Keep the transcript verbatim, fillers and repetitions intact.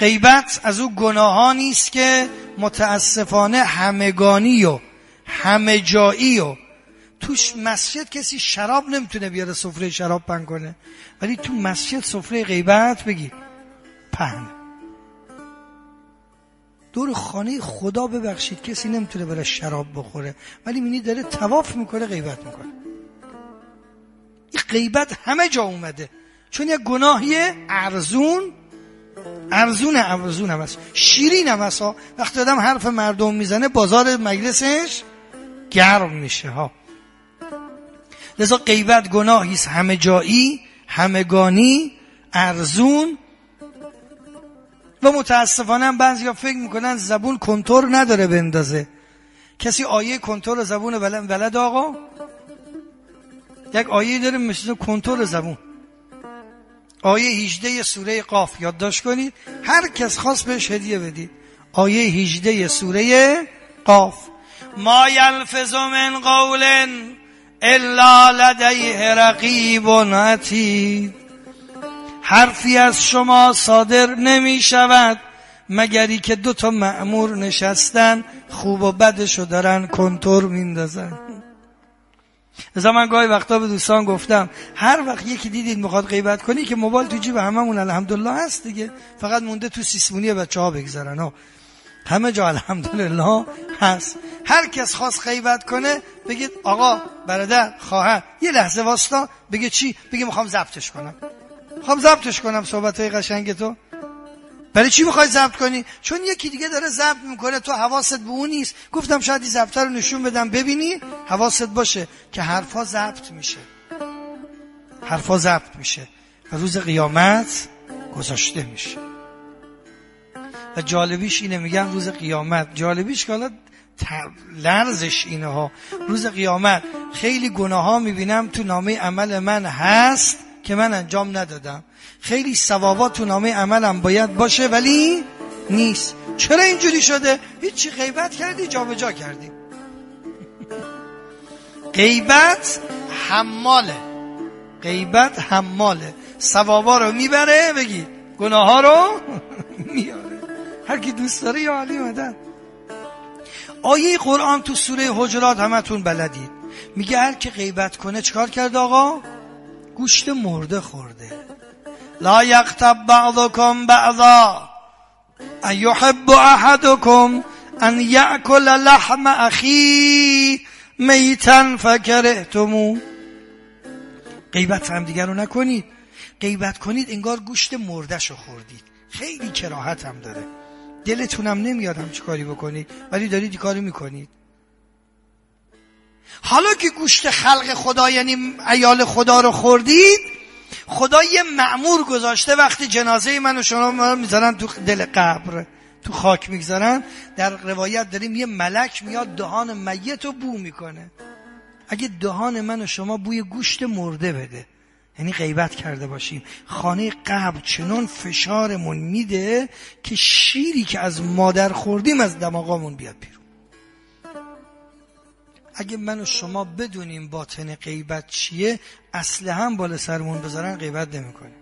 غیبت از او گناهانی است که متاسفانه همگانی و همه جایی و توش مسجد کسی شراب نمیتونه بیاره سفره شراب پهن کنه، ولی تو مسجد سفره غیبت بگی پهن. دور خانه خدا ببخشید کسی نمیتونه بره شراب بخوره، ولی میبینی داره طواف میکنه غیبت میکنه. این غیبت همه جا اومده، چون یک گناهی ارزون ارزون ارزون هم هست، شیرین هم هست ها. وقتی آدم حرف مردم میزنه بازار مجلسش گرم میشه ها. لذا غیبت گناهی است همه جایی، همگانی، ارزون. و متاسفانه هم بعضیا فکر میکنن زبون کنتور نداره بندازه. کسی آیه کنتور زبون بلد آقا؟ یک آیه داره مثل کنتور زبون، آیه هجده سوره قاف، یادداشت کنید، هر کس خواست بهش هدیه بدید. آیه هجده سوره قاف، ما یلفظ من قول الا لدیه رقیب عتید. حرفی از شما صادر نمی شود مگری که دو تا مأمور نشستن خوب و بدشو دارن کنتور میندازن. لذا من گاهی وقتا به دوستان گفتم هر وقت یکی دیدید میخواد غیبت کنی که موبایل تو جیب هممون الحمدلله هست دیگه، فقط مونده تو سیسمونی بچه‌ها بگذارن ها، همه جا الحمدلله هست. هر کس خواست غیبت کنه بگید آقا برادر خواهر یه لحظه واسطا، بگه چی؟ بگه میخوام ضبطش کنم، میخوام ضبطش کنم صحبتای قشنگ تو. برای چی میخوای ضبط کنی؟ چون یکی دیگه داره ضبط میکنه، تو حواست به اون نیست. گفتم شاید این ضبط رو نشون بدم ببینی حواست باشه که حرفا ضبط میشه، حرفا ضبط میشه و روز قیامت گذاشته میشه. و جالبیش اینه، میگن روز قیامت، جالبیش که حالا لرزش اینه ها، روز قیامت خیلی گناه ها میبینم تو نامه عمل من هست که من انجام ندادم، خیلی ثوابات تو نامه عملم باید باشه ولی نیست. چرا اینجوری شده؟ هیچی، غیبت کردی جابجا کردی. غیبت حماله، غیبت حماله، ثوابا رو میبره، بگی گناه ها رو میاره. هر کی دوست داره یا علی مدد. آیه قرآن تو سوره حجرات همتون بلدید، میگه هر کی غیبت کنه چیکار کرده آقا؟ گوشت مرده خورده. لا یغتب بعضکم بعضا ایحب احدکم ان یأکل لحم اخی میتا فکرهتموه. غیبت هم دیگر رو نکنید. غیبت کنید انگار گوشت مرده‌شو خوردید، خیلی کراهت هم داره، دلتونم نمیاد هم چی کاری بکنید ولی دارید کاری میکنید. حالا که گوشت خلق خدا یعنی عیال خدا رو خوردید، خدا یه مأمور گذاشته وقتی جنازه من و شما میذارن تو دل قبر، تو خاک میگذارن، در روایت داریم یه ملک میاد دهان میت رو بو میکنه. اگه دهان من و شما بوی گوشت مرده بده یعنی غیبت کرده باشیم، خانه قبر چنان فشارمون میده که شیری که از مادر خوردیم از دماغامون بیاد بیرون. اگه من و شما بدونیم باطن غیبت چیه، اصل هم بالا سرمون بذارن غیبت نمی کنیم.